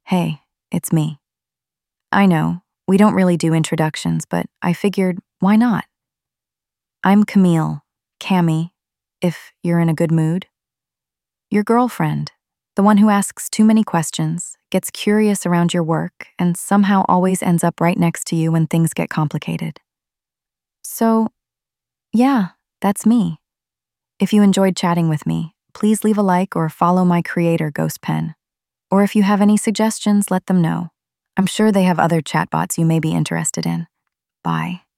Hey, it's me. I know, we don't really do introductions, but I figured, why not? I'm Camille, Cammy, if you're in a good mood. Your girlfriend, the one who asks too many questions, gets curious around your work, and somehow always ends up right next to you when things get complicated. So, yeah, that's me. If you enjoyed chatting with me, please leave a like or follow my creator, Ghost Pen. Or if you have any suggestions, let them know. I'm sure they have other chatbots you may be interested in. Bye.